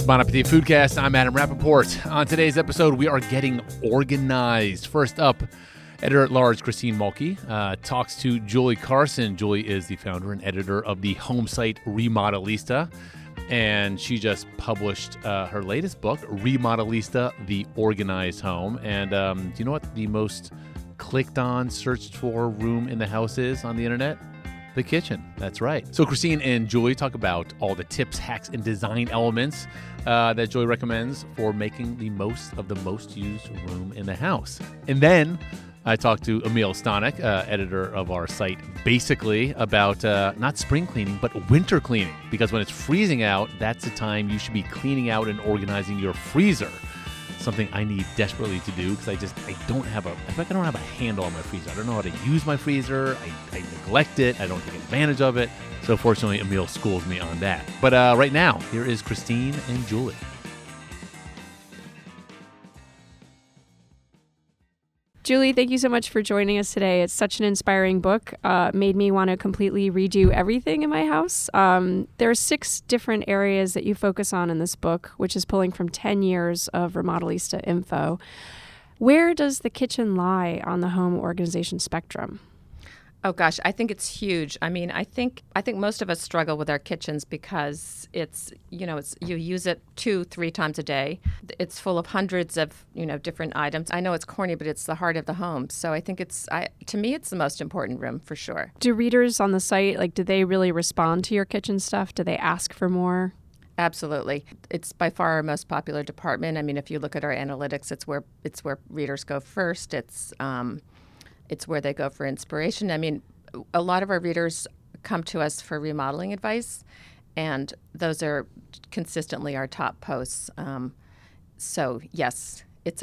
Bon Appetit Foodcast. I'm Adam Rappaport. On today's episode, we are getting organized. First up, editor-at-large Christine Mulkey talks to Julie Carson. Julie is the founder and editor of the home site Remodelista, and she just published her latest book, Remodelista: The Organized Home. And do you know what the most clicked on, searched for room in the house is on the internet? The kitchen. That's right. So Christine and Julie talk about all the tips, hacks, and design elements that Julie recommends for making the most of the most used room in the house. And then I talked to Emil Stanek, editor of our site, basically about not spring cleaning, but winter cleaning. Because when it's freezing out, that's the time you should be cleaning out and organizing your freezer. Something I need desperately to do because I don't have a handle on my freezer. I don't know how to use my freezer. I neglect it. I don't take advantage of it. So fortunately, Emil schools me on that. But right now, here is Christine and Julie. Julie, thank you so much for joining us today. It's such an inspiring book. Made me want to completely redo everything in my house. There are 6 different areas that you focus on in this book, which is pulling from 10 years of Remodelista info. Where does the kitchen lie on the home organization spectrum? Oh gosh, I think it's huge. I mean, I think most of us struggle with our kitchens because it's you use it 2-3 times a day. It's full of hundreds of, different items. I know it's corny, but it's the heart of the home. So I think to me, it's the most important room for sure. Do readers on the site, do they really respond to your kitchen stuff? Do they ask for more? Absolutely. It's by far our most popular department. I mean, if you look at our analytics, it's where readers go first. It's where they go for inspiration. I mean, a lot of our readers come to us for remodeling advice, and those are consistently our top posts. So yes, it's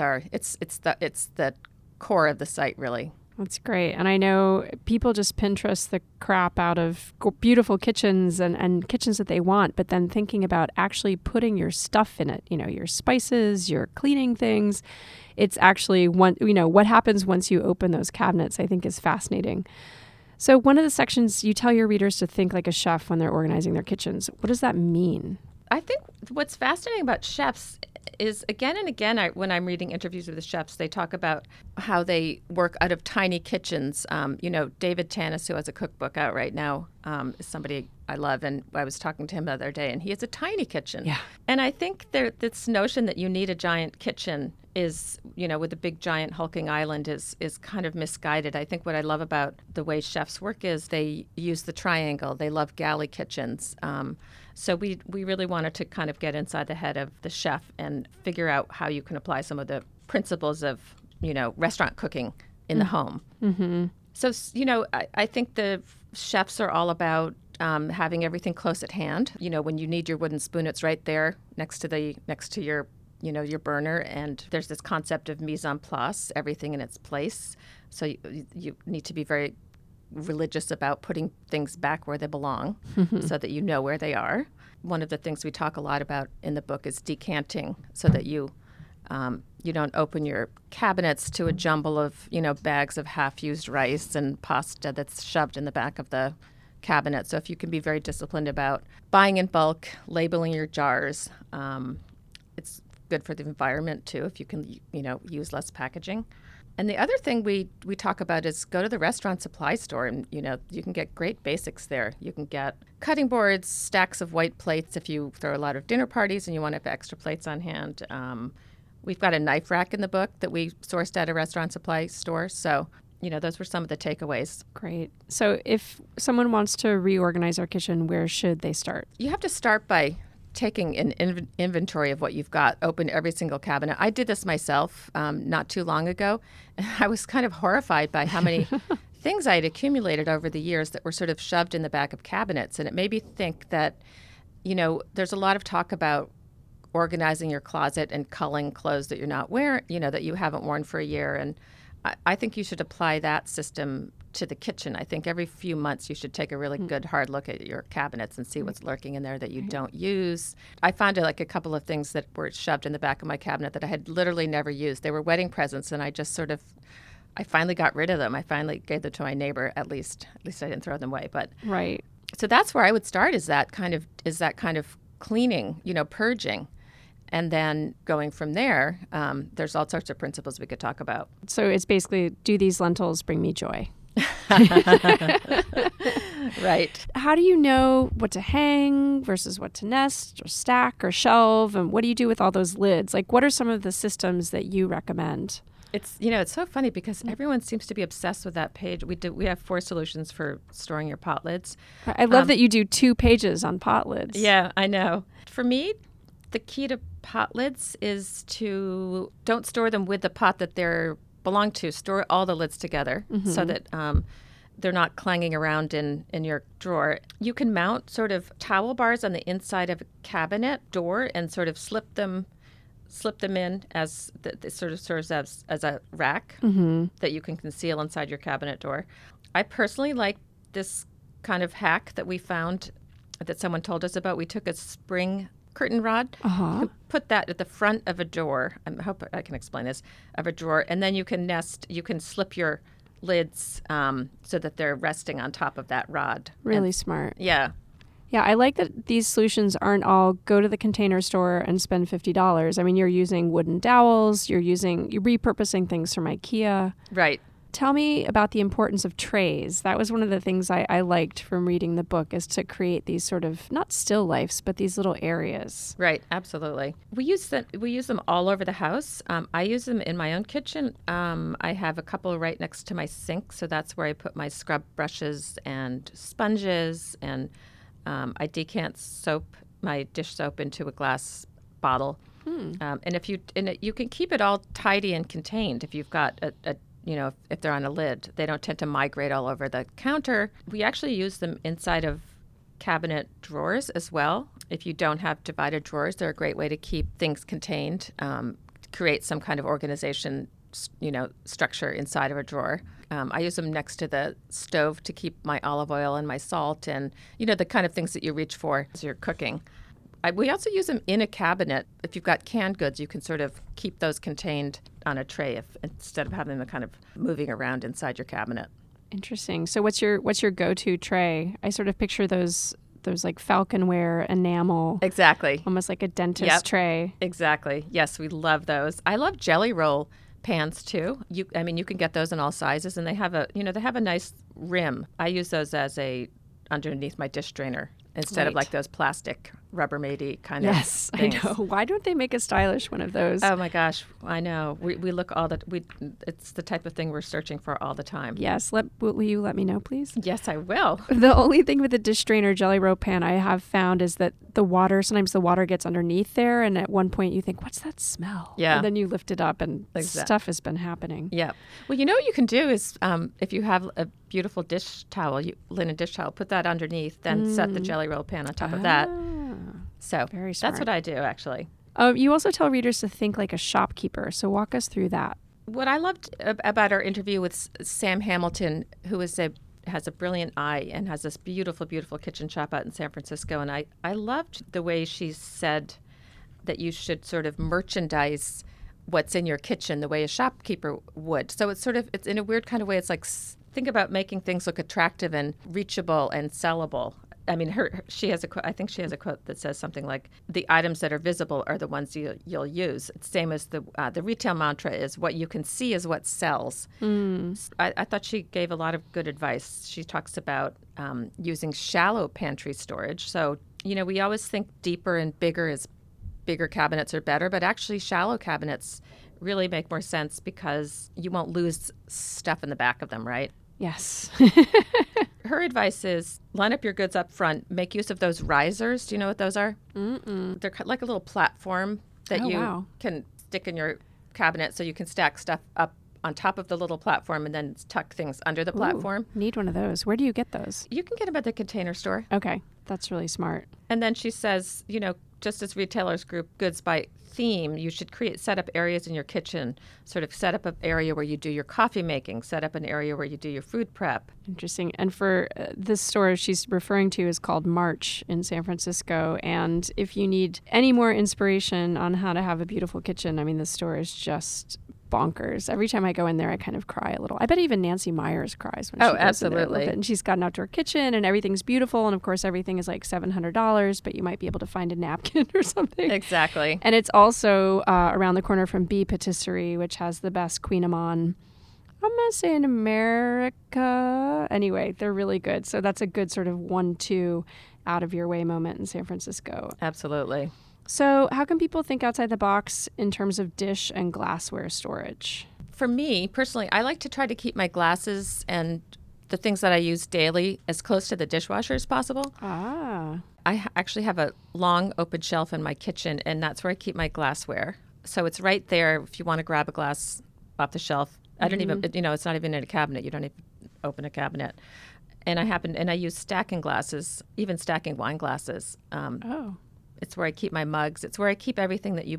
the core of the site, really. That's great. And I know people just Pinterest the crap out of beautiful kitchens and kitchens that they want, but then thinking about actually putting your stuff in it, your spices, your cleaning things. It's actually what happens once you open those cabinets, I think is fascinating. So one of the sections, you tell your readers to think like a chef when they're organizing their kitchens. What does that mean? I think what's fascinating about chefs is again and again, when I'm reading interviews with the chefs, they talk about how they work out of tiny kitchens. David Tanis, who has a cookbook out right now, is somebody I love. And I was talking to him the other day, and he has a tiny kitchen. Yeah. And I think this notion that you need a giant kitchen is, with a big giant hulking island is kind of misguided. I think what I love about the way chefs work is they use the triangle. They love galley kitchens. So we really wanted to kind of get inside the head of the chef and figure out how you can apply some of the principles of, restaurant cooking in the home. Mm-hmm. So, I think the chefs are all about having everything close at hand. When you need your wooden spoon, it's right there next to your your burner, and there's this concept of mise en place, everything in its place. So you need to be very religious about putting things back where they belong so that you know where they are. One of the things we talk a lot about in the book is decanting so that you don't open your cabinets to a jumble of, bags of half-used rice and pasta that's shoved in the back of the cabinet. So if you can be very disciplined about buying in bulk, labeling your jars, it's good for the environment too if you can, use less packaging. And the other thing we talk about is go to the restaurant supply store, and you can get great basics there. You can get cutting boards, stacks of white plates if you throw a lot of dinner parties and you want to have extra plates on hand. We've got a knife rack in the book that we sourced at a restaurant supply store. So, those were some of the takeaways. Great. So if someone wants to reorganize their kitchen, where should they start? You have to start by taking an inventory of what you've got, open every single cabinet. I did this myself not too long ago, and I was kind of horrified by how many things I had accumulated over the years that were sort of shoved in the back of cabinets. And it made me think that, there's a lot of talk about organizing your closet and culling clothes that you're not wearing, that you haven't worn for a year. And I think you should apply that system to the kitchen. I think every few months you should take a really good hard look at your cabinets and see what's lurking in there that you don't use. I found a couple of things that were shoved in the back of my cabinet that I had literally never used. They were wedding presents, and I just I finally got rid of them. I finally gave them to my neighbor. At least I didn't throw them away. But right. So that's where I would start. Is that kind of cleaning, purging. And then going from there, there's all sorts of principles we could talk about. So it's basically, do these lentils bring me joy? Right. How do you know what to hang versus what to nest or stack or shelve? And what do you do with all those lids? Like, what are some of the systems that you recommend? It's it's so funny because everyone seems to be obsessed with that page. We have 4 solutions for storing your pot lids. I love that you do 2 pages on pot lids. Yeah, I know. For me, the key to pot lids is to don't store them with the pot that they're belong to. Store all the lids together so that they're not clanging around in your drawer. You can mount sort of towel bars on the inside of a cabinet door and sort of slip them in as it sort of serves as a rack that you can conceal inside your cabinet door. I personally like this kind of hack that we found that someone told us about. We took a spring curtain rod, you can put that at the front of a door. I hope I can explain this, of a drawer, and then you can slip your lids so that they're resting on top of that rod. Really smart. Yeah. Yeah, I like that these solutions aren't all go to the Container Store and spend $50. I mean, you're using wooden dowels, you're repurposing things from IKEA. Right. Tell me about the importance of trays. That was one of the things I liked from reading the book, is to create these sort of, not still lifes, but these little areas. Right, absolutely. We use them all over the house. I use them in my own kitchen. I have a couple right next to my sink, so that's where I put my scrub brushes and sponges, and I decant my dish soap into a glass bottle. And you can keep it all tidy and contained if you've got if they're on a lid. They don't tend to migrate all over the counter. We actually use them inside of cabinet drawers as well. If you don't have divided drawers, they're a great way to keep things contained, create some kind of organization, structure inside of a drawer. I use them next to the stove to keep my olive oil and my salt and, the kind of things that you reach for as you're cooking. We also use them in a cabinet. If you've got canned goods, you can sort of keep those contained on a tray instead of having them kind of moving around inside your cabinet. Interesting. So what's your go-to tray? I sort of picture those like Falconware enamel. Exactly. Almost like a dentist tray. Exactly. Yes, we love those. I love jelly roll pans too. You can get those in all sizes, and they have a nice rim. I use those as underneath my dish drainer instead of like those plastic Rubbermaid-y kind of things. I know. Why don't they make a stylish one of those? Oh my gosh, I know. We look it's the type of thing we're searching for all the time. Yes. Will you let me know, please? Yes, I will. The only thing with the dish drainer jelly roll pan I have found is that sometimes the water gets underneath there, and at one point you think, what's that smell? Yeah. And then you lift it up and stuff has been happening. Yeah. Well, what you can do is if you have a beautiful dish towel, linen dish towel, put that underneath, then set the jelly roll pan on top of that. So very smart. That's what I do, actually. You also tell readers to think like a shopkeeper. So walk us through that. What I loved about our interview with Sam Hamilton, who has a brilliant eye and has this beautiful, beautiful kitchen shop out in San Francisco, and I loved the way she said that you should sort of merchandise what's in your kitchen the way a shopkeeper would. So it's in a weird kind of way, it's like, think about making things look attractive and reachable and sellable. I mean, she has a quote. I think she has a quote that says something like, "The items that are visible are the ones you'll use." It's same as the retail mantra is, "What you can see is what sells." I thought she gave a lot of good advice. She talks about using shallow pantry storage. So we always think deeper and bigger cabinets are better, but actually shallow cabinets really make more sense because you won't lose stuff in the back of them, right? Yes. Her advice is line up your goods up front. Make use of those risers. Do you know what those are? Mm-mm. They're like a little platform that can stick in your cabinet so you can stack stuff up on top of the little platform and then tuck things under the platform. Need one of those. Where do you get those? You can get them at the Container Store. Okay. That's really smart. And then she says, just as retailers group goods by theme, you should set up areas in your kitchen, sort of set up an area where you do your coffee making, set up an area where you do your food prep. Interesting. And for this store she's referring to is called March in San Francisco. And if you need any more inspiration on how to have a beautiful kitchen, I mean, this store is just bonkers. Every time I go in there, I kind of cry a little. I bet even Nancy Myers cries when she goes in there a absolutely. little bit. And she's got an outdoor kitchen and everything's beautiful. And of course, everything is like $700, but you might be able to find a napkin or something. Exactly. And it's also around the corner from Bee Patisserie, which has the best Queen Amman, I'm going to say in America. Anyway, they're really good. So that's a good sort of 1-2 out of your way moment in San Francisco. Absolutely. So how can people think outside the box in terms of dish and glassware storage? For me personally, I like to try to keep my glasses and the things that I use daily as close to the dishwasher as possible. Ah. I actually have a long open shelf in my kitchen, and that's where I keep my glassware. So it's right there if you want to grab a glass off the shelf. I don't even, it's not even in a cabinet. You don't even open a cabinet. And I use stacking glasses, even stacking wine glasses. It's where I keep my mugs. It's where I keep everything that you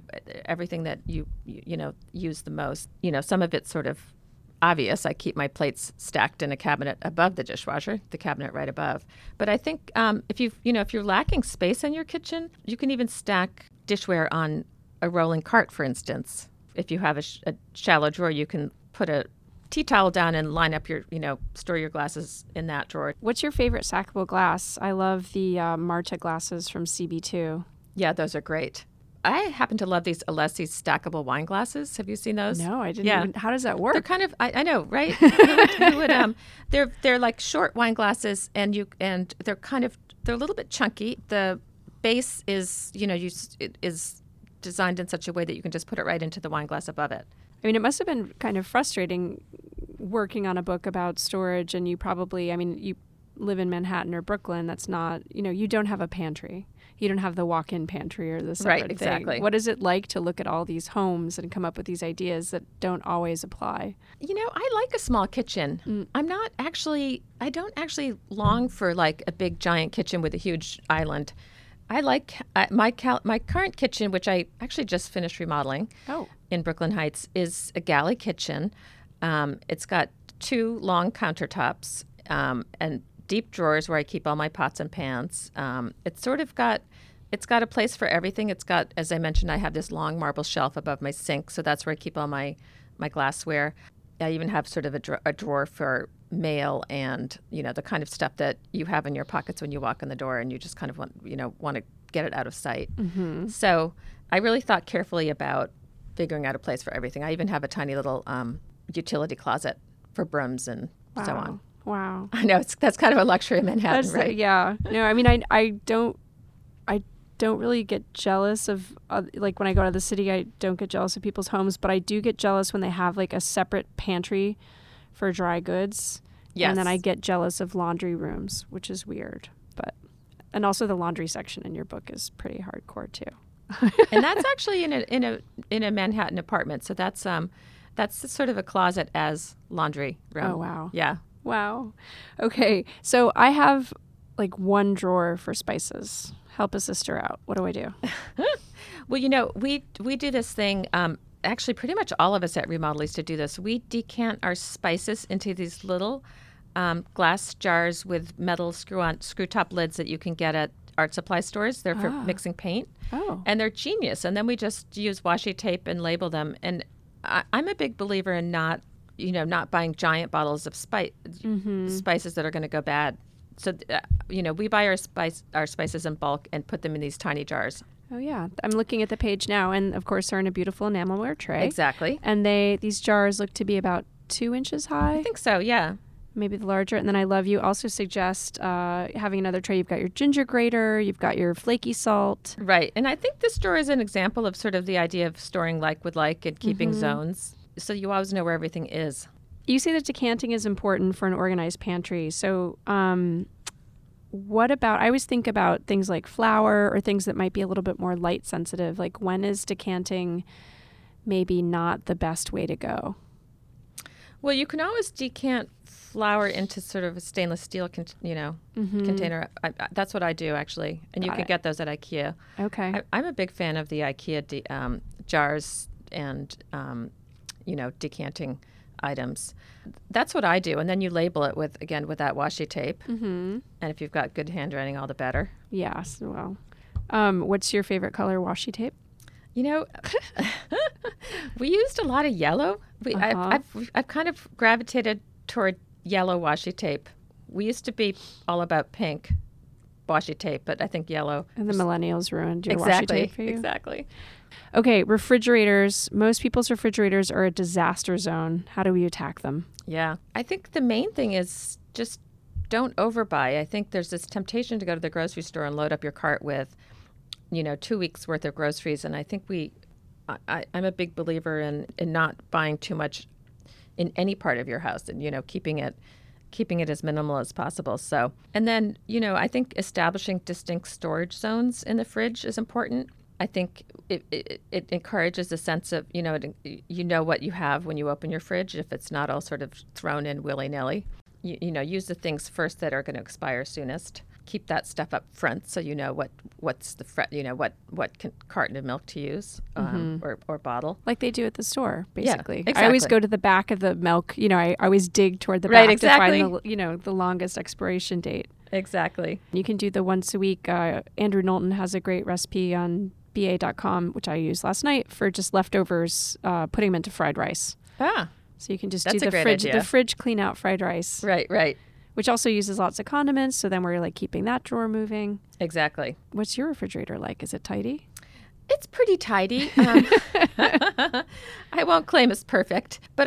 use the most. Some of it's sort of obvious. I keep my plates stacked in a cabinet above the dishwasher, the cabinet right above. But I think if you're lacking space in your kitchen, you can even stack dishware on a rolling cart, for instance. If you have a shallow drawer, you can put a tea towel down and line up store your glasses in that drawer. What's your favorite stackable glass? I love the Marta glasses from CB2. Yeah, those are great. I happen to love these Alessi stackable wine glasses. Have you seen those? No, I didn't. Yeah. How does that work? They're kind of, I know, right? They're like short wine glasses, and they're a little bit chunky. The base is, is designed in such a way that you can just put it right into the wine glass above it. I mean, it must have been kind of frustrating working on a book about storage, and you live in Manhattan or Brooklyn. That's not, you don't have a pantry. You don't have the walk-in pantry or the separate right, exactly. thing. What is it like to look at all these homes and come up with these ideas that don't always apply? I like a small kitchen. I don't actually long for like a big giant kitchen with a huge island. I like my current kitchen, which I actually just finished remodeling in Brooklyn Heights, is a galley kitchen. It's got 2 long countertops and deep drawers where I keep all my pots and pans. It's got a place for everything. It's got, as I mentioned, I have this long marble shelf above my sink, so that's where I keep all my glassware. I even have sort of a drawer for mail and the kind of stuff that you have in your pockets when you walk in the door and you just kind of want to get it out of sight. Mm-hmm. So I really thought carefully about figuring out a place for everything. I even have a tiny little utility closet for brooms and so on. Wow. I know that's kind of a luxury in Manhattan, right? Yeah. No, I mean, I don't really get jealous of like when I go to the city. I don't get jealous of people's homes, but I do get jealous when they have like a separate pantry for dry goods. Yes. And then I get jealous of laundry rooms, which is weird. And also the laundry section in your book is pretty hardcore too. And that's actually in a Manhattan apartment. So that's sort of a closet as laundry room. Oh wow. Yeah. Wow. Okay. So I have like 1 drawer for spices. Help a sister out. What do I do? Well, we do this thing. Actually, pretty much all of us at Remodelista do this. We decant our spices into these little glass jars with metal screw-top lids that you can get at art supply stores. They're for mixing paint. Oh. And they're genius. And then we just use washi tape and label them. And I'm a big believer in not buying giant bottles of spices that are going to go bad. So, we buy our spices in bulk and put them in these tiny jars. Oh, yeah. I'm looking at the page now, and of course they're in a beautiful enamelware tray. Exactly. And these jars look to be about 2 inches high. I think so, yeah. Maybe the larger. And then I love you also suggest having another tray. You've got your ginger grater, you've got your flaky salt. Right. And I think this drawer is an example of sort of the idea of storing like with like and keeping zones. So you always know where everything is. You say that decanting is important for an organized pantry. So what about, I always think about things like flour or things that might be a little bit more light sensitive. Like when is decanting maybe not the best way to go? Well, you can always decant flour into sort of a stainless steel, container. That's what I do, actually. And you can get those at IKEA. Okay. I'm a big fan of the IKEA jars and, decanting items. That's what I do. And then you label it with that washi tape. Mm-hmm. And if you've got good handwriting, all the better. Yes. Well, what's your favorite color washi tape? We used a lot of yellow. I've kind of gravitated toward yellow washi tape. We used to be all about pink washi tape, but I think yellow. And the millennials ruined your washi tape for you. Exactly. Okay, refrigerators. Most people's refrigerators are a disaster zone. How do we attack them? Yeah. I think the main thing is just don't overbuy. I think there's this temptation to go to the grocery store and load up your cart with, 2 weeks worth of groceries. And I think I'm a big believer in not buying too much in any part of your house and, keeping it as minimal as possible. So, and then, I think establishing distinct storage zones in the fridge is important. I think it encourages a sense of, what you have when you open your fridge, if it's not all sort of thrown in willy-nilly. Use the things first that are going to expire soonest. Keep that stuff up front so you know what's what carton of milk to use or bottle. Like they do at the store, basically. Yeah, exactly. I always go to the back of the milk. I always dig toward the back to find the longest expiration date. Exactly. You can do the once a week. Andrew Knowlton has a great recipe on ba.com, which I used last night for just leftovers, putting them into fried rice. Ah. So you can just That's do the fridge clean out fried rice. Right. Which also uses lots of condiments. So then we're like keeping that drawer moving. Exactly. What's your refrigerator like? Is it tidy? It's pretty tidy. I won't claim it's perfect, but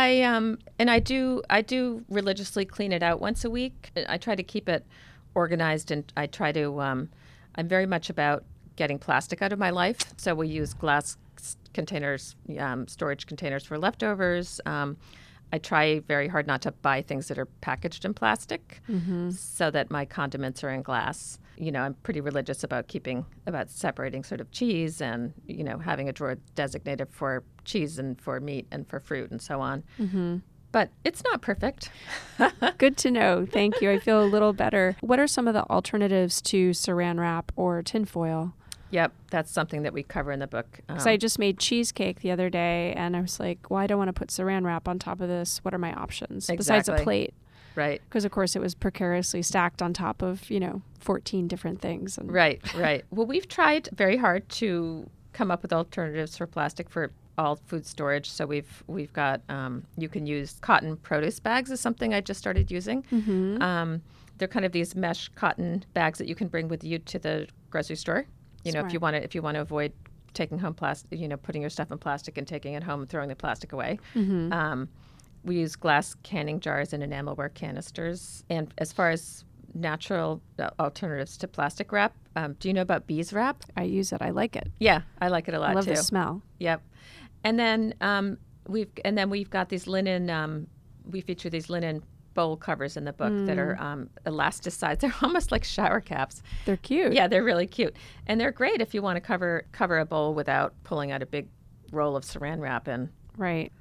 I do religiously clean it out once a week. I try to keep it organized, and I try to. I'm very much about getting plastic out of my life. So we use glass containers, storage containers for leftovers. I try very hard not to buy things that are packaged in plastic, so that my condiments are in glass. I'm pretty religious about separating sort of cheese and, having a drawer designated for cheese and for meat and for fruit and so on. Mm-hmm. But it's not perfect. Good to know. Thank you. I feel a little better. What are some of the alternatives to saran wrap or tinfoil? Yep, that's something that we cover in the book. Because I just made cheesecake the other day, and I was like, well, I don't want to put saran wrap on top of this. What are my options? Exactly. Besides a plate. Right. Because, of course, it was precariously stacked on top of, 14 different things. And Right. Well, we've tried very hard to come up with alternatives for plastic for all food storage. So we've got, you can use cotton produce bags is something I just started using. Mm-hmm. They're kind of these mesh cotton bags that you can bring with you to the grocery store. If you want to avoid taking home plastic, putting your stuff in plastic and taking it home and throwing the plastic away. Mm-hmm. We use glass canning jars and enamelware canisters. And as far as natural alternatives to plastic wrap, do you know about bees wrap? I use it. I like it. Yeah, I like it a lot too. I love the smell. Yep. And then we've got these linen. We feature these linen bowl covers in the book that are elasticized. They're almost like shower caps. They're cute. Yeah, they're really cute, and they're great if you want to cover a bowl without pulling out a big roll of saran wrap in. Right.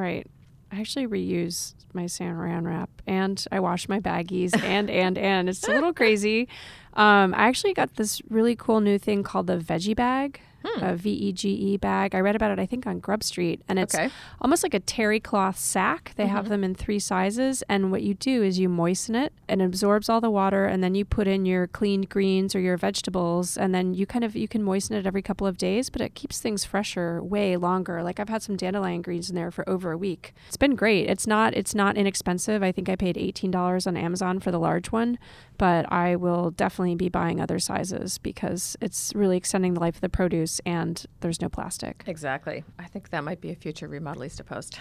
I actually reuse my saran wrap, and I wash my baggies, and it's a little crazy. I actually got this really cool new thing called the Veggie Bag. A VEGE bag. I read about it, I think, on Grub Street. And it's almost like a terry cloth sack. They have them in 3 sizes. And what you do is you moisten it and it absorbs all the water. And then you put in your cleaned greens or your vegetables. And then you can moisten it every couple of days, but it keeps things fresher way longer. Like I've had some dandelion greens in there for over a week. It's been great. It's not inexpensive. I think I paid $18 on Amazon for the large one, but I will definitely be buying other sizes because it's really extending the life of the produce. And there's no plastic. Exactly. I think that might be a future Remodelista post.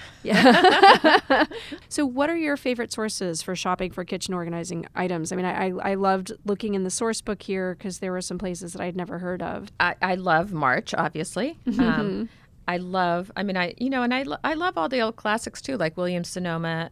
Yeah. So what are your favorite sources for shopping for kitchen organizing items? I mean, I loved looking in the source book here because there were some places that I'd never heard of. I love March, obviously. I love all the old classics too, like Williams Sonoma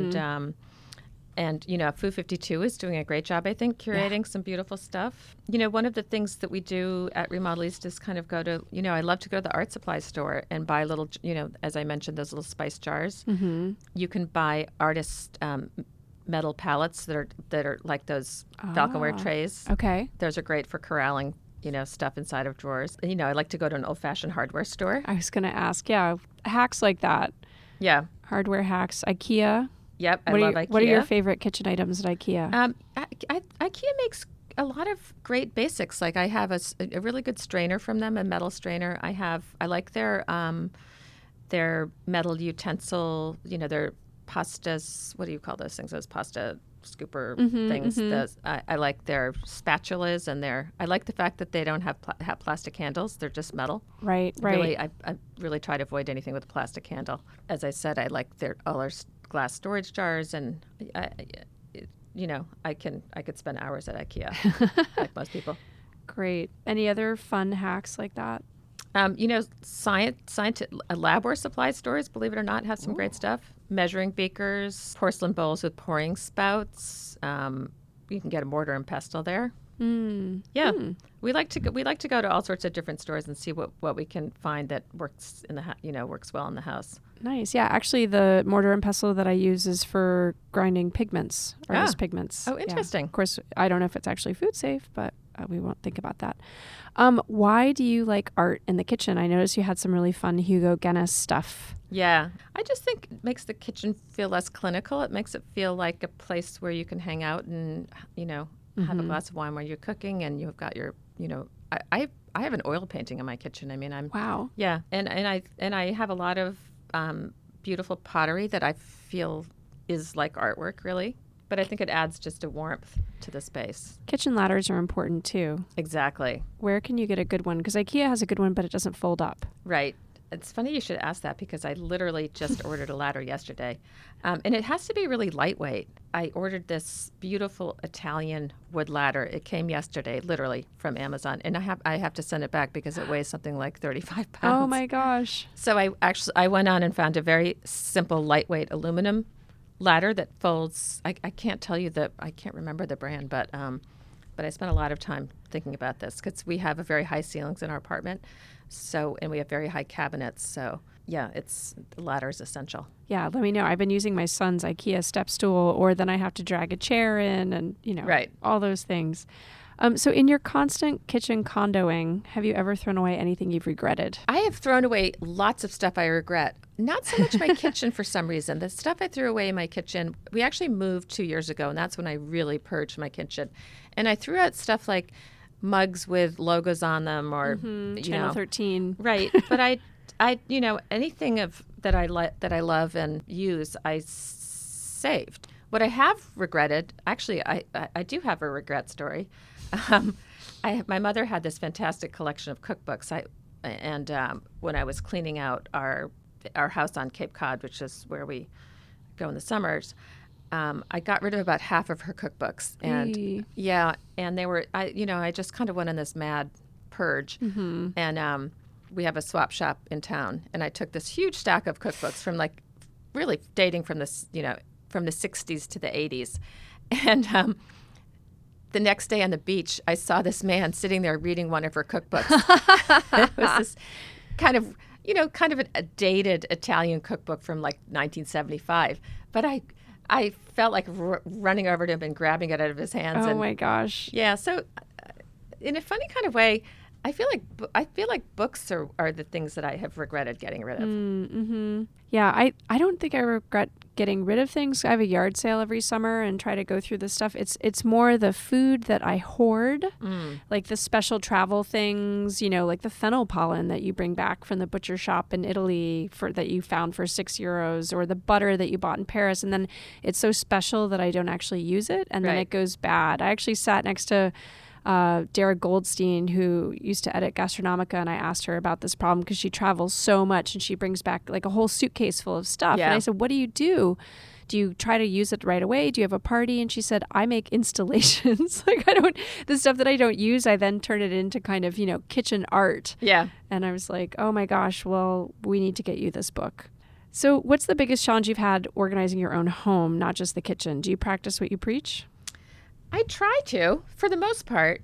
and Food 52 is doing a great job, I think, curating some beautiful stuff. One of the things that we do at Remodelista is kind of go to, I love to go to the art supply store and buy little, as I mentioned, those little spice jars. Mm-hmm. You can buy artist metal palettes that are like those Falconware trays. Okay. Those are great for corralling stuff inside of drawers. I like to go to an old-fashioned hardware store. I was going to ask, hacks like that. Yeah. Hardware hacks. IKEA. Yep, I love IKEA. What are your favorite kitchen items at IKEA? IKEA makes a lot of great basics. Like I have a really good strainer from them, a metal strainer. I like their Their metal utensil, their pastas. What do you call those things? Those pasta scooper things. Those, I like their spatulas, and I like the fact that they don't have plastic handles. They're just metal. Right. Really, I really try to avoid anything with a plastic handle. As I said, I like all our glass storage jars, and I could spend hours at IKEA, like most people. Great. Any other fun hacks like that? Labware supply stores, believe it or not, have some great stuff. Measuring beakers, porcelain bowls with pouring spouts. You can get a mortar and pestle there. Yeah, we like to go to all sorts of different stores and see what we can find that works works well in the house. Nice. Yeah, actually, the mortar and pestle that I use is for grinding pigments, artist pigments. Oh, interesting. Yeah. Of course, I don't know if it's actually food safe, but we won't think about that. Why do you like art in the kitchen? I noticed you had some really fun Hugo Guinness stuff. Yeah, I just think it makes the kitchen feel less clinical. It makes it feel like a place where you can hang out and, have a glass of wine while you're cooking, and you've got your, I have an oil painting in my kitchen. I mean, wow. Yeah, and I have a lot of beautiful pottery that I feel is like artwork, really. But I think it adds just a warmth to the space. Kitchen ladders are important too. Exactly. Where can you get a good one? Because IKEA has a good one, but it doesn't fold up. Right. It's funny you should ask that, because I literally just ordered a ladder yesterday. And it has to be really lightweight. I ordered this beautiful Italian wood ladder. It came yesterday, literally, from Amazon. And I have to send it back because it weighs something like 35 pounds. Oh, my gosh. So I went on and found a very simple, lightweight aluminum ladder that folds. I can't tell you I can't remember the brand, but I spent a lot of time thinking about this because we have a very high ceilings in our apartment. And we have very high cabinets. So yeah, the ladder is essential. Yeah, let me know. I've been using my son's IKEA step stool, or then I have to drag a chair in, and right. All those things. So in your constant kitchen condoing, have you ever thrown away anything you've regretted? I have thrown away lots of stuff I regret. Not so much my kitchen for some reason. The stuff I threw away in my kitchen, we actually moved 2 years ago, and that's when I really purged my kitchen. And I threw out stuff like mugs with logos on them, or Channel 13. Right. But I anything that I love and use, I saved. What I have regretted, actually, I do have a regret story. My mother had this fantastic collection of cookbooks. When I was cleaning out our house on Cape Cod, which is where we go in the summers, I got rid of about half of her cookbooks, and and they were I just kind of went on this mad purge, and we have a swap shop in town, and I took this huge stack of cookbooks from really dating from from the 60s to the 80s, and the next day on the beach, I saw this man sitting there reading one of her cookbooks. It was this kind of a dated Italian cookbook from 1975, but I felt like running over to him and grabbing it out of his hands. Oh my gosh! Yeah, so in a funny kind of way, I feel like books are the things that I have regretted getting rid of. Mm-hmm. Yeah, I don't think I regret getting rid of things. I have a yard sale every summer and try to go through the stuff. It's more the food that I hoard, like the special travel things, like the fennel pollen that you bring back from the butcher shop in Italy that you found for €6, or the butter that you bought in Paris, and then it's so special that I don't actually use it, and then it goes bad. I actually sat next to Dara Goldstein, who used to edit Gastronomica, and I asked her about this problem because she travels so much and she brings back a whole suitcase full of stuff. Yeah. And I said, what do you do? Do you try to use it right away? Do you have a party? And she said, I make installations. The stuff that I don't use, I then turn it into kind of, kitchen art. Yeah. And I was like, oh my gosh, well, we need to get you this book. So what's the biggest challenge you've had organizing your own home, not just the kitchen? Do you practice what you preach? I try to, for the most part.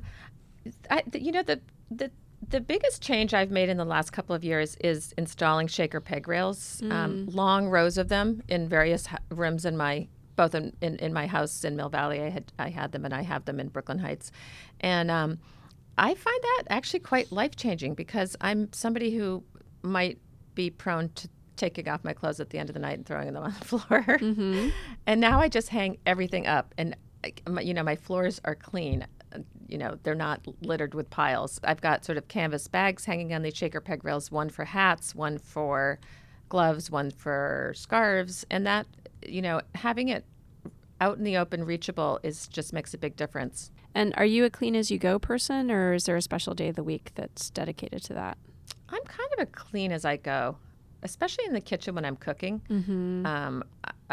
The biggest change I've made in the last couple of years is installing shaker peg rails, long rows of them in various rooms in my house in Mill Valley. I had them, and I have them in Brooklyn Heights, and I find that actually quite life-changing, because I'm somebody who might be prone to taking off my clothes at the end of the night and throwing them on the floor, and now I just hang everything up, and my floors are clean. they're not littered with piles. I've got sort of canvas bags hanging on these shaker peg rails, one for hats, one for gloves, one for scarves, and that, having it out in the open, reachable, just makes a big difference. And are you a clean as you go person, or is there a special day of the week that's dedicated to that? I'm kind of a clean as I go, especially in the kitchen when I'm cooking. Mm-hmm.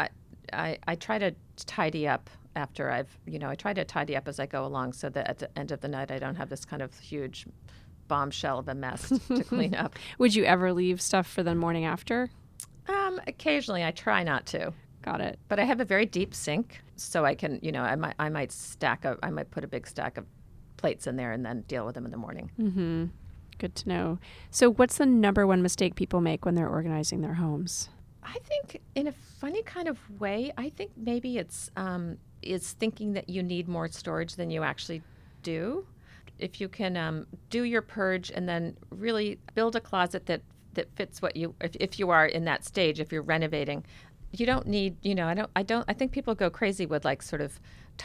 I try to tidy up after I try to tidy up as I go along so that at the end of the night I don't have this kind of huge bombshell of a mess to clean up. Would you ever leave stuff for the morning after? Occasionally, I try not to. Got it. But I have a very deep sink, so I can, I might put a big stack of plates in there and then deal with them in the morning. Mm-hmm. Good to know. So what's the number one mistake people make when they're organizing their homes? I think in a funny kind of way, I think maybe it's thinking that you need more storage than you actually do. If you can do your purge and then really build a closet that fits what if you are in that stage, if you're renovating, you don't need, I think people go crazy with like sort of,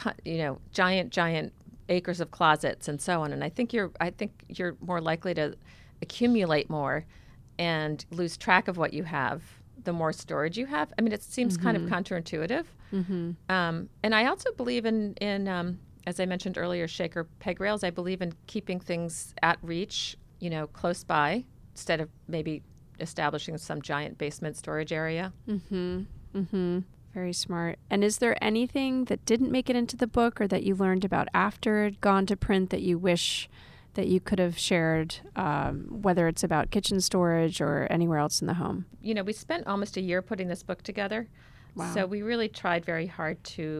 giant acres of closets and so on. And I think you're more likely to accumulate more and lose track of what you have the more storage you have. I mean, it seems kind of counterintuitive. Mm-hmm. And I also believe in as I mentioned earlier, shaker peg rails. I believe in keeping things at reach, close by, instead of maybe establishing some giant basement storage area. Mm-hmm. Mm-hmm. Very smart. And is there anything that didn't make it into the book or that you learned about after it gone to print that you wish that you could have shared, whether it's about kitchen storage or anywhere else in the home? We spent almost a year putting this book together. Wow. So we really tried very hard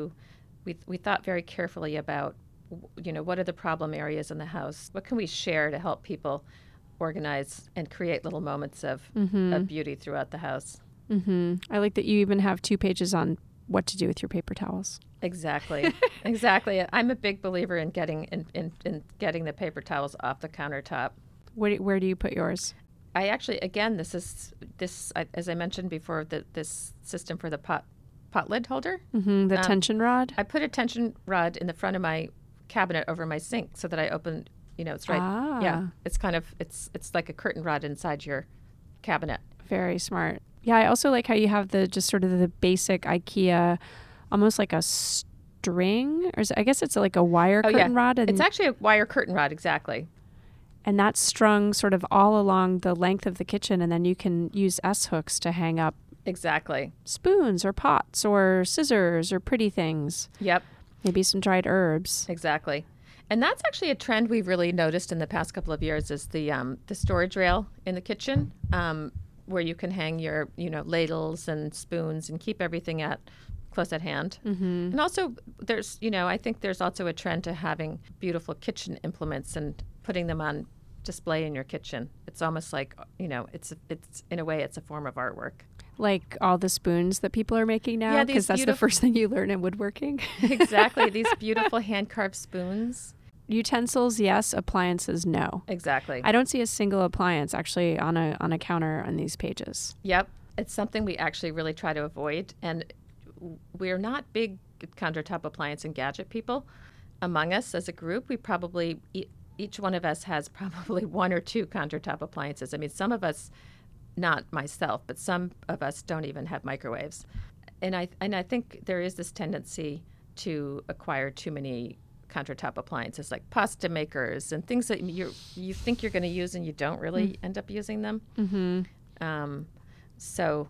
we thought very carefully about, what are the problem areas in the house? What can we share to help people organize and create little moments of beauty throughout the house? Mm-hmm. I like that you even have 2 pages on what to do with your paper towels. Exactly. Exactly. I'm a big believer in getting in getting the paper towels off the countertop. Where do you put yours? I actually, again, this as I mentioned before, this system for the pot lid holder. Mm-hmm. The tension rod? I put a tension rod in the front of my cabinet over my sink so that I open, it's right. Ah. Yeah. It's kind of, it's like a curtain rod inside your cabinet. Very smart. Yeah, I also like how you have just sort of the basic IKEA, almost like a string, or I guess it's like a wire curtain rod. And it's actually a wire curtain rod, exactly. And that's strung sort of all along the length of the kitchen, and then you can use S-hooks to hang up exactly spoons or pots or scissors or pretty things. Yep. Maybe some dried herbs. Exactly. And that's actually a trend we've really noticed in the past couple of years is the storage rail in the kitchen. Where you can hang your, ladles and spoons and keep everything close at hand. Mm-hmm. And also there's, I think there's also a trend to having beautiful kitchen implements and putting them on display in your kitchen. It's almost like, it's in a way it's a form of artwork. Like all the spoons that people are making now, because that's the first thing you learn in woodworking. Exactly. These beautiful hand-carved spoons. Utensils, yes. Appliances, no. Exactly. I don't see a single appliance actually on a counter on these pages. Yep. It's something we actually really try to avoid. And we're not big countertop appliance and gadget people. Among us as a group, we probably, each one of us has probably 1 or 2 countertop appliances. I mean, some of us, not myself, but some of us don't even have microwaves. And I think there is this tendency to acquire too many countertop appliances like pasta makers and things that you think you're going to use and you don't really end up using them. Mm-hmm. So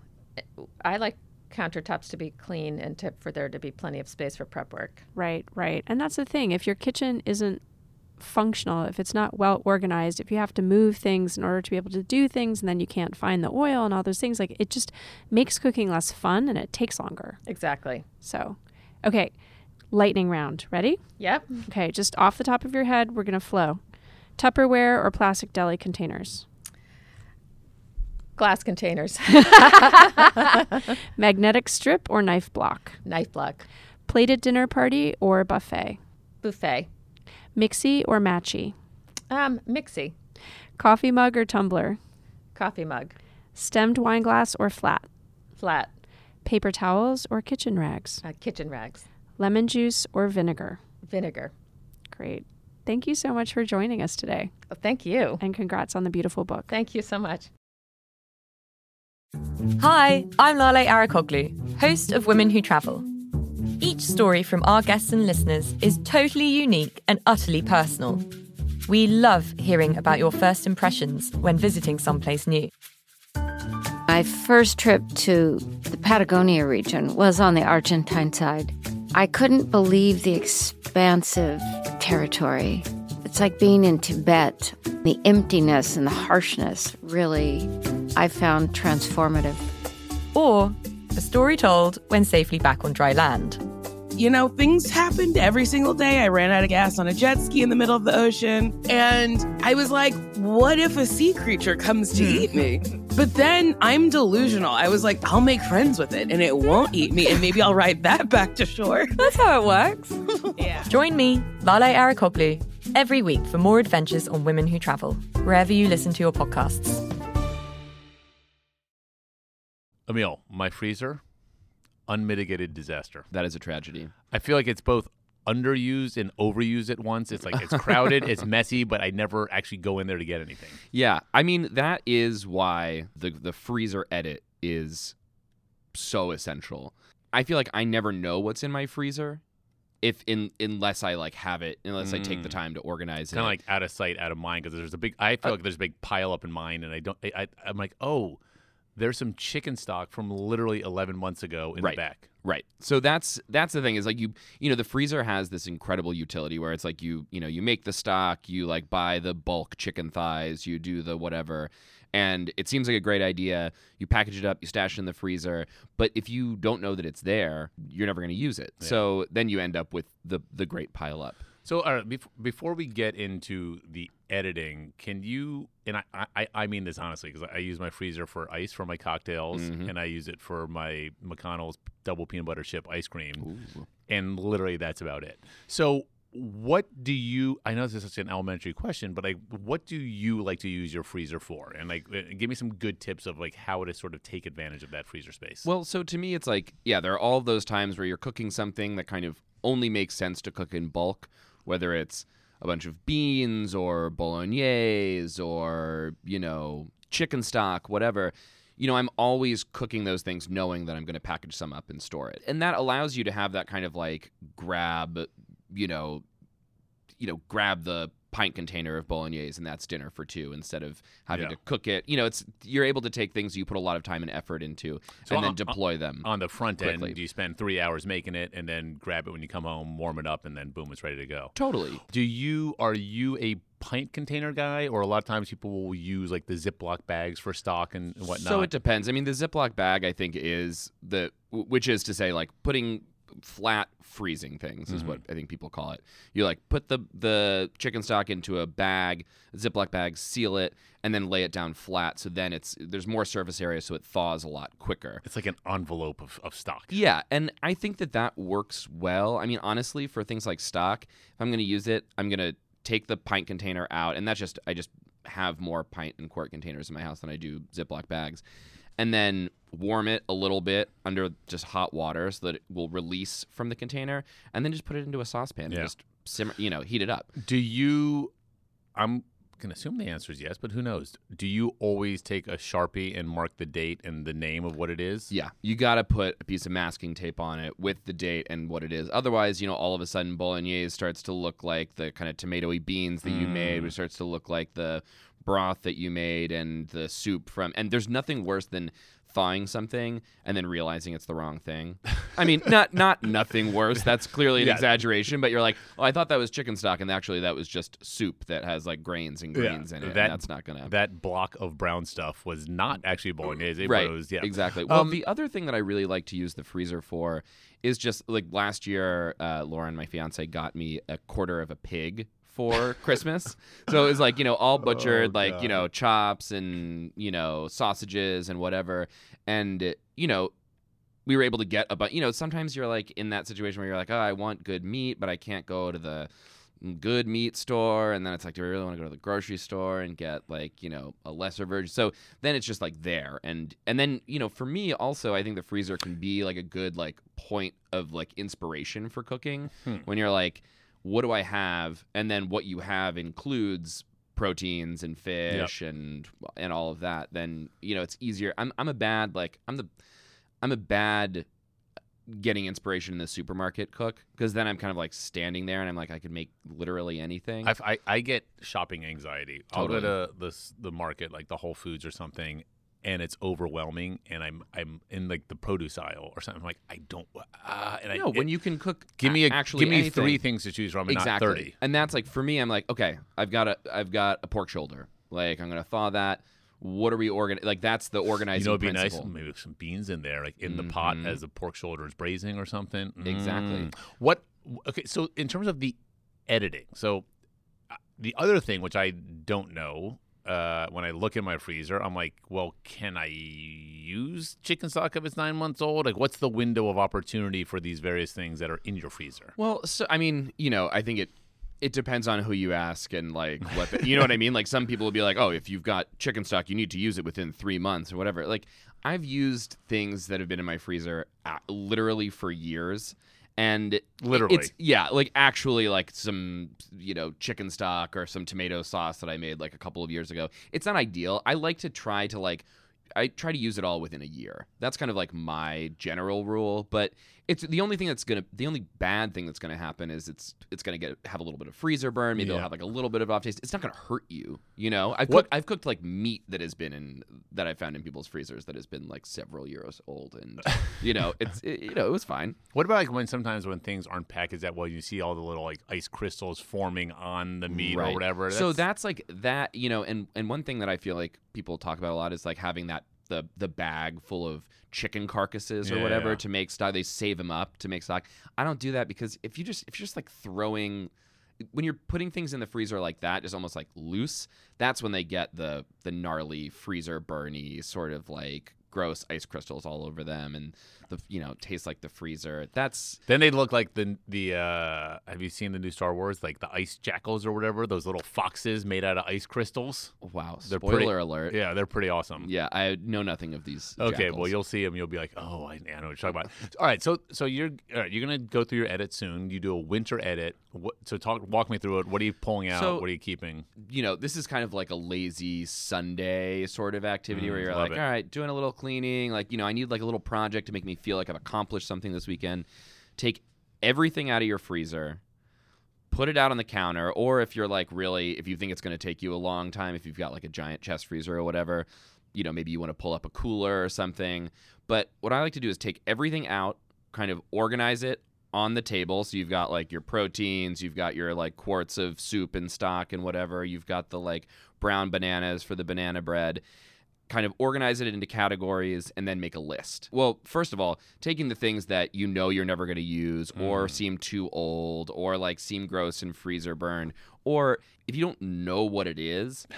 I like countertops to be clean and for there to be plenty of space for prep work. Right. And that's the thing. If your kitchen isn't functional, if it's not well organized, if you have to move things in order to be able to do things and then you can't find the oil and all those things, like it just makes cooking less fun and it takes longer. Exactly. So, okay. Lightning round. Ready? Yep. Okay, just off the top of your head, we're going to flow. Tupperware or plastic deli containers? Glass containers. Magnetic strip or knife block? Knife block. Plated dinner party or buffet? Buffet. Mixie or matchy? Mixie. Coffee mug or tumbler? Coffee mug. Stemmed wine glass or flat? Flat. Paper towels or kitchen rags? Kitchen rags. Lemon juice or vinegar? Vinegar. Great. Thank you so much for joining us today. Well, thank you. And congrats on the beautiful book. Thank you so much. Hi, I'm Lale Arakoglu, host of Women Who Travel. Each story from our guests and listeners is totally unique and utterly personal. We love hearing about your first impressions when visiting someplace new. My first trip to the Patagonia region was on the Argentine side. I couldn't believe the expansive territory. It's like being in Tibet. The emptiness and the harshness really, I found transformative. Or a story told when safely back on dry land. You know, things happened every single day. I ran out of gas on a jet ski in the middle of the ocean. And I was like, what if a sea creature comes to eat me? But then I'm delusional. I was like, I'll make friends with it and it won't eat me. And maybe I'll ride that back to shore. That's how it works. Yeah. Join me, Lale Arakoglu, every week for more adventures on Women Who Travel, wherever you listen to your podcasts. Emil, my freezer, unmitigated disaster. That is a tragedy. I feel like it's both underused and overused at once. It's like it's crowded, it's messy, but I never actually go in there to get anything. Yeah, I mean, that is why the freezer edit is so essential. I feel like I never know what's in my freezer unless I have it, unless I take the time to organize it. Kind of like out of sight, out of mind, because I feel like there's a big pile up in mine, and I'm like, oh, there's some chicken stock from literally 11 months ago in the back. Right. So that's the thing is the freezer has this incredible utility where it's like you make the stock, you buy the bulk chicken thighs, you do the whatever, and it seems like a great idea. You package it up, you stash it in the freezer, but if you don't know that it's there, you're never going to use it. Yeah. So then you end up with the great pile up. So before we get into the editing, can you, and I mean this honestly, because I use my freezer for ice for my cocktails, and I use it for my McConnell's double peanut butter chip ice cream, and literally that's about it. So what do you, I know this is such an elementary question, but what do you like to use your freezer for? And give me some good tips of how to sort of take advantage of that freezer space. Well, so to me, it's there are all those times where you're cooking something that kind of only makes sense to cook in bulk, whether it's a bunch of beans or bolognese or, chicken stock, whatever. I'm always cooking those things knowing that I'm going to package some up and store it. And that allows you to have that kind of grab the pint container of bolognese and that's dinner for two instead of having to cook it. You're able to take things you put a lot of time and effort into and then deploy them on the front quickly. End. You spend 3 hours making it and then grab it when you come home, warm it up, and then boom, it's ready to go. Totally. Are you a pint container guy, or a lot of times people will use the Ziploc bags for stock and whatnot? So it depends. I mean, the Ziploc bag I think is which is to say putting flat freezing things is what I think people call it. You put the chicken stock into a bag, a Ziploc bag, seal it, and then lay it down flat. So then there's more surface area, so it thaws a lot quicker. It's like an envelope of stock. Yeah, and I think that works well. I mean, honestly, for things like stock, if I'm going to use it, I'm going to take the pint container out, and I just have more pint and quart containers in my house than I do Ziploc bags. And then warm it a little bit under just hot water so that it will release from the container, and then just put it into a saucepan and just simmer, heat it up. I'm going to assume the answer is yes, but who knows? Do you always take a Sharpie and mark the date and the name of what it is? Yeah. You got to put a piece of masking tape on it with the date and what it is. Otherwise, all of a sudden bolognese starts to look like the kind of tomatoey beans that you made, which starts to look like the broth that you made and the soup and there's nothing worse than thawing something and then realizing it's the wrong thing. I mean, not nothing worse. That's clearly an exaggeration, but you're like, oh, I thought that was chicken stock, and actually that was just soup that has grains and greens in it. And that's not gonna. That block of brown stuff was not actually bolognese. Right. It was, exactly. Well, the other thing that I really like to use the freezer for is just last year, Lauren, my fiance, got me a quarter of a pig for Christmas. So it was all butchered, chops and, sausages and whatever. And, we were able to get a bunch, sometimes you're in that situation where you're oh, I want good meat, but I can't go to the good meat store. And then it's do I really want to go to the grocery store and get a lesser version? So then it's just there. And then, for me also, I think the freezer can be a good point of inspiration for cooking when you're what do I have? And then what you have includes proteins and fish and all of that. Then, it's easier. I'm a bad getting inspiration in the supermarket cook, because then I'm kind of like standing there and I'm like, I could make literally anything. I get shopping anxiety. Totally. I'll go to the market, like the Whole Foods or something, and it's overwhelming, and I'm in like the produce aisle or something. I'm like, I don't. When you can cook, give me anything. 3 things to choose from, and Exactly. not 30. And that's like, for me, I'm like, okay, I've got a pork shoulder. Like, I'm gonna thaw that. What are we like? That's the organizing. It'd be principle. nice, maybe some beans in there, like in the pot as the pork shoulder is braising or something. Exactly. Okay, so in terms of the editing, so the other thing which I don't know. When I look in my freezer, I'm like, well, can I use chicken stock if it's 9 months old? Like, what's the window of opportunity for these various things that are in your freezer? Well, so I mean, I think it depends on who you ask and like what you know what I mean? Like, some people will be like, oh, if you've got chicken stock, you need to use it within 3 months or whatever. Like, I've used things that have been in my freezer literally for years. And literally, like actually, like some chicken stock or some tomato sauce that I made like a couple of years ago. It's not ideal. I like to try to use it all within a year. That's kind of like my general rule. But it's the only bad thing that's gonna happen is it's gonna have a little bit of freezer burn. Maybe it'll have like a little bit of off taste. It's not gonna hurt you. I've cooked like meat that I found in people's freezers that has been like several years old, and it was fine. What about like sometimes when things aren't packaged that well, you see all the little like ice crystals forming on the meat or whatever. So that's like that, and one thing that I feel like people talk about a lot is like having that the bag full of chicken carcasses or whatever to make stock. They save them up to make stock. I don't do that, because if you're just like throwing, when you're putting things in the freezer like that, just almost like loose, that's when they get the gnarly freezer burny sort of like gross ice crystals all over them, and taste like the freezer. Then they look like the have you seen the new Star Wars, like the ice jackals or whatever, those little foxes made out of ice crystals? Wow. They're Spoiler alert. Yeah, they're pretty awesome. Yeah, I know nothing of these Okay, jackals. well, you'll see them. You'll be like, oh, I know what you're talking about. All right, so you're gonna go through your edit soon. You do a winter edit. Walk me through it. What are you pulling out? What are you keeping? This is kind of like a lazy Sunday sort of activity where you're like, all right, doing a little cleaning. Like, I need like a little project to make me feel like I've accomplished something this weekend. Take everything out of your freezer, put it out on the counter, or if you're like if you think it's going to take you a long time, if you've got like a giant chest freezer or whatever, maybe you want to pull up a cooler or something. But what I like to do is take everything out, kind of organize it on the table. So you've got like your proteins, you've got your like quarts of soup and stock and whatever, you've got the like brown bananas for the banana bread. Kind of organize it into categories and then make a list. Well, first of all, taking the things that you're never going to use or seem too old or like seem gross and freezer burned, or if you don't know what it is,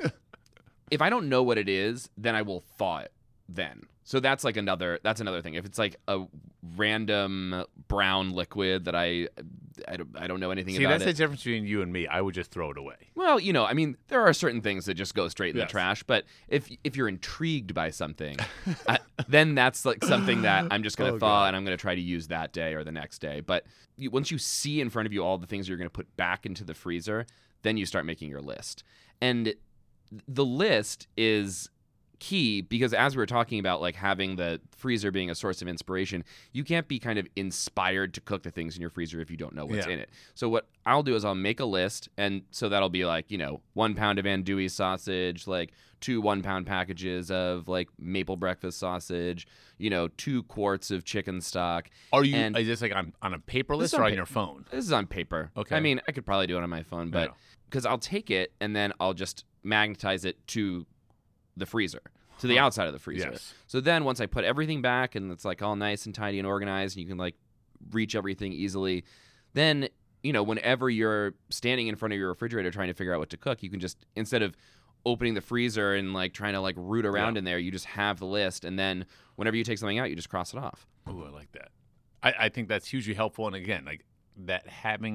if I don't know what it is, then I will thaw it then. So that's another thing. If it's like a random brown liquid that I don't know anything about. See, that's the difference between you and me. I would just throw it away. Well, I mean, there are certain things that just go straight in the trash. But if you're intrigued by something, then that's like something that I'm just going to thaw and I'm going to try to use that day or the next day. But once you see in front of you all the things you're going to put back into the freezer, then you start making your list. And the list is key, because as we were talking about like having the freezer being a source of inspiration, you can't be kind of inspired to cook the things in your freezer if you don't know what's in it. So what I'll do is I'll make a list, and so that'll be like 1 pound of andouille sausage, like 2 1-pound packages of like maple breakfast sausage, 2 quarts of chicken stock. Is this like on a paper list or on your phone? This is on paper. Okay. I mean, I could probably do it on my phone, but because I'll take it and then I'll just magnetize it to the freezer, to the outside of the freezer. Yes. So then once I put everything back and it's like all nice and tidy and organized and you can like reach everything easily, then, whenever you're standing in front of your refrigerator trying to figure out what to cook, you can just, instead of opening the freezer and like trying to like root around in there, you just have the list. And then whenever you take something out, you just cross it off. Ooh, I like that. I think that's hugely helpful. And again, like that having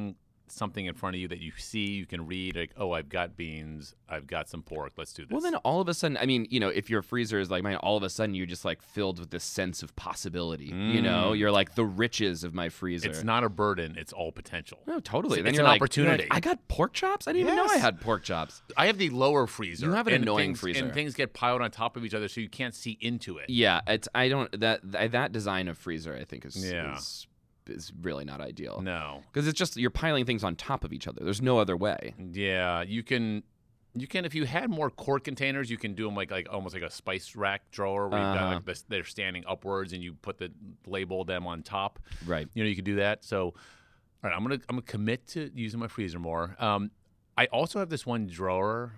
something in front of you that you see, you can read, like, oh, I've got beans, I've got some pork, let's do this. Well, then all of a sudden, I mean, if your freezer is like mine, all of a sudden you're just like filled with this sense of possibility. You're like the riches of my freezer. It's not a burden, it's all potential. No, totally. It's Then an you're like, opportunity. I got pork chops? I didn't even know I Yes. had pork chops. I have the lower freezer. You have an and annoying things- freezer. And things get piled on top of each other so you can't see into it. Yeah, that design of freezer I think Yeah. is really not ideal. No. Because it's just you're piling things on top of each other. There's no other way. Yeah, you can if you had more quart containers, you can do them like almost like a spice rack drawer where you've got like this, they're standing upwards and you put label them on top. Right. You can do that. So, all right, I'm gonna commit to using my freezer more. I also have this one drawer.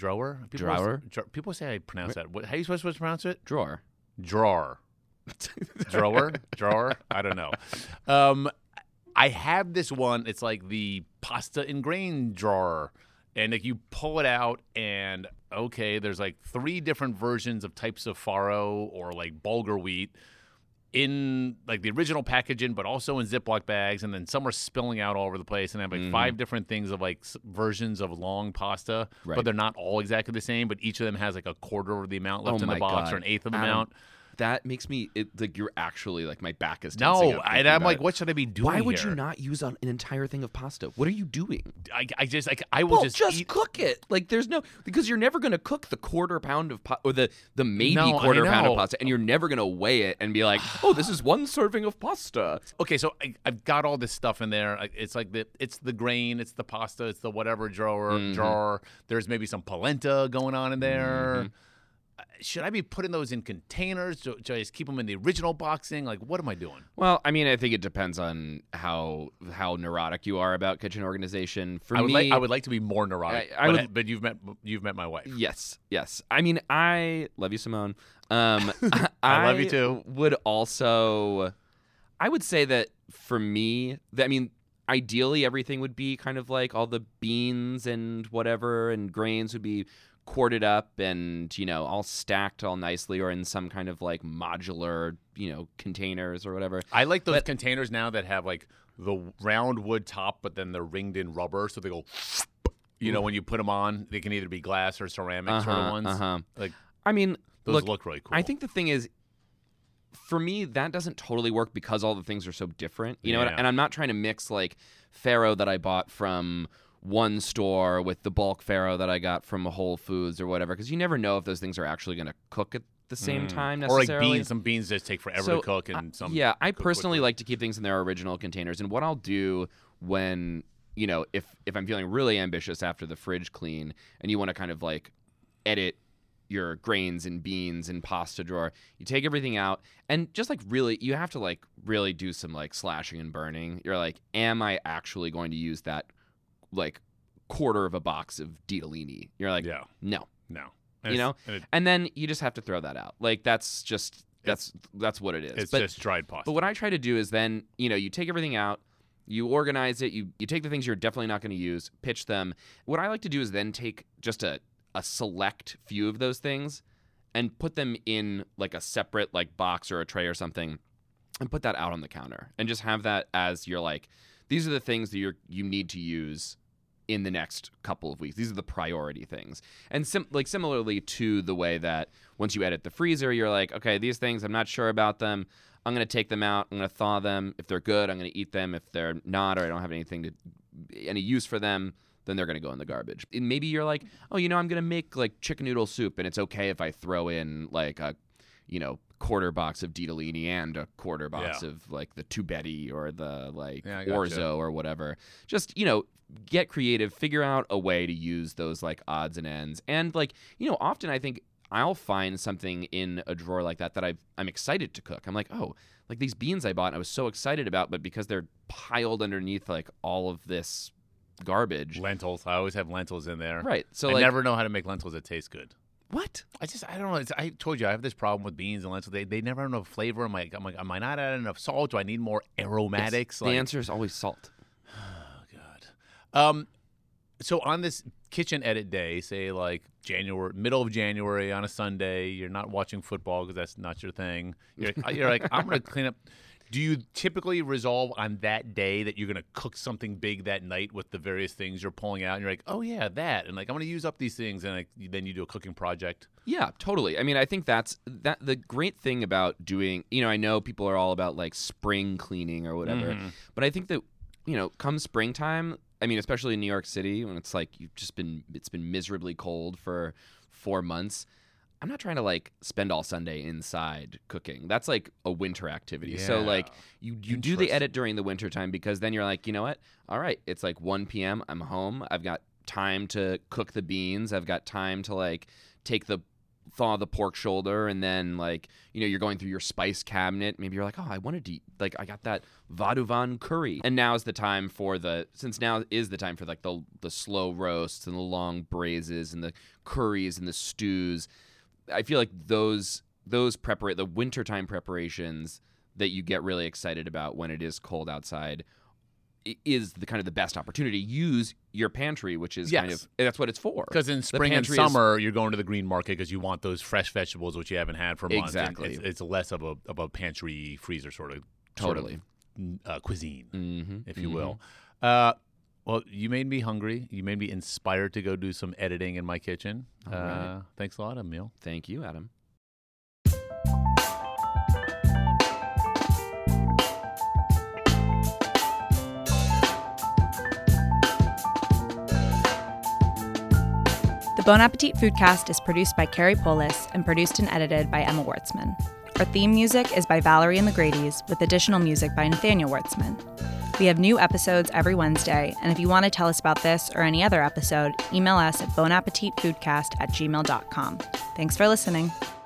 People say I pronounce that. How are you supposed to pronounce it? Drawer. Drawer. Drawer. I don't know. I have this one. It's like the pasta and grain drawer, and like you pull it out, and okay, there's like 3 different versions of types of farro or like bulgur wheat in like the original packaging, but also in Ziploc bags, and then some are spilling out all over the place, and I have like 5 different things of like versions of long pasta, Right. but they're not all exactly the same. But each of them has like a quarter of the amount left Oh in the my box, God. or an eighth of the Adam, amount. That makes me like you're actually like my back is tensing No, up and thinking I'm about like, it. what should I be doing? Why would here? you not use an entire thing of pasta? What are you doing? I will Well, just eat. cook it. Like there's no because you're never gonna cook the quarter pound of or the maybe No, I quarter pound of know. pasta, and you're never gonna weigh it and be like, oh, this is 1 serving of pasta. Okay, so I've got all this stuff in there. It's like it's the grain, it's the pasta, it's the whatever drawer. There's maybe some polenta going on in there. Should I be putting those in containers? Should I just keep them in the original boxing? Like, what am I doing? Well, I mean, I think it depends on how neurotic you are about kitchen organization. For I would me, like to be more neurotic. I would- but you've met my wife. Yes. I mean, I love you, Simone. I love you too. Would also, I would say that for me, ideally everything would be kind of like all the beans and whatever and grains would be quartered up and all stacked all nicely or in some kind of like modular containers or whatever. I like those containers now that have like the round wood top, but then they're ringed in rubber, so they go. When you put them on, they can either be glass or ceramic sort of ones. Like, I mean, those look really cool. I think the thing is, for me, that doesn't totally work because all the things are so different. And I'm not trying to mix like farro that I bought from one store with the bulk farro that I got from Whole Foods or whatever, because you never know if those things are actually going to cook at the same time or necessarily. like beans. Some beans just take forever to cook, and some. Yeah, I cook personally quickly. like to keep things in their original containers. And what I'll do when if I'm feeling really ambitious after the fridge clean, and you want to kind of like edit your grains and beans and pasta drawer, you take everything out and just like really you have to like really do some like slashing and burning. You're like, am I actually going to use that like quarter of a box of ditalini? You're like, no. And And then you just have to throw that out. Like that's what it is. it's just dried pasta. But what I try to do is then, you take everything out, you organize it, you take the things you're definitely not going to use, pitch them. What I like to do is then take just a select few of those things and put them in like a separate like box or a tray or something and put that out on the counter and just have that as your like, these are the things that you need to use in the next couple of weeks. These are the priority things. And similarly to the way that once you edit the freezer, you're like, okay, these things, I'm not sure about them. I'm going to take them out. I'm going to thaw them. If they're good, I'm going to eat them. If they're not, or I don't have any use for them, then they're going to go in the garbage. And maybe you're like, oh, I'm going to make like chicken noodle soup, and it's okay if I throw in like a, quarter box of ditalini and a quarter box of like the tubetti or the like orzo or whatever. Just, get creative, figure out a way to use those like odds and ends. And like, often I think I'll find something in a drawer like that I'm excited to cook. I'm like, oh, like these beans I bought and I was so excited about, but because they're piled underneath like all of this garbage. Lentils. I always have lentils in there. Right. So I like, never know how to make lentils that taste good. What? I don't know. I told you I have this problem with beans and lentils. They never have enough flavor. I'm like, am I not adding enough salt? Do I need more aromatics? The answer is always salt. Oh God. So on this kitchen edit day, say like middle of January on a Sunday, you're not watching football because that's not your thing. You're like, I'm gonna clean up. Do you typically resolve on that day that you're going to cook something big that night with the various things you're pulling out, and you're like, oh yeah, that, and like I'm going to use up these things, and then you do a cooking project? Yeah, totally. I mean, I think that's the great thing about doing, I know people are all about like spring cleaning or whatever, but I think that, come springtime, I mean, especially in New York City when it's like it's been miserably cold for 4 months. I'm not trying to like spend all Sunday inside cooking. That's like a winter activity. Yeah. So like you do the edit during the winter time because then you're like, you know what? All right, it's like 1 p.m. I'm home. I've got time to cook the beans. I've got time to like thaw the pork shoulder, and then like, you're going through your spice cabinet. Maybe you're like, oh, I wanted to eat, like I got that Vadouvan curry. And now is the time for the like the slow roasts and the long braises and the curries and the stews. I feel like those the wintertime preparations that you get really excited about when it is cold outside is the kind of the best opportunity. Use your pantry, which is kind of, that's what it's for. Because in spring and summer, you're going to the green market because you want those fresh vegetables, which you haven't had for months. Exactly. It's less of a pantry freezer sort of cuisine, if you will. Well, you made me hungry. You made me inspired to go do some editing in my kitchen. Right. Thanks a lot, Emil. Thank you, Adam. The Bon Appetit Foodcast is produced by Carrie Polis and produced and edited by Emma Wartzman. Our theme music is by Valerie and the Grady's, with additional music by Nathaniel Wartzman. We have new episodes every Wednesday, and if you want to tell us about this or any other episode, email us at bonappetitfoodcast@gmail.com. Thanks for listening.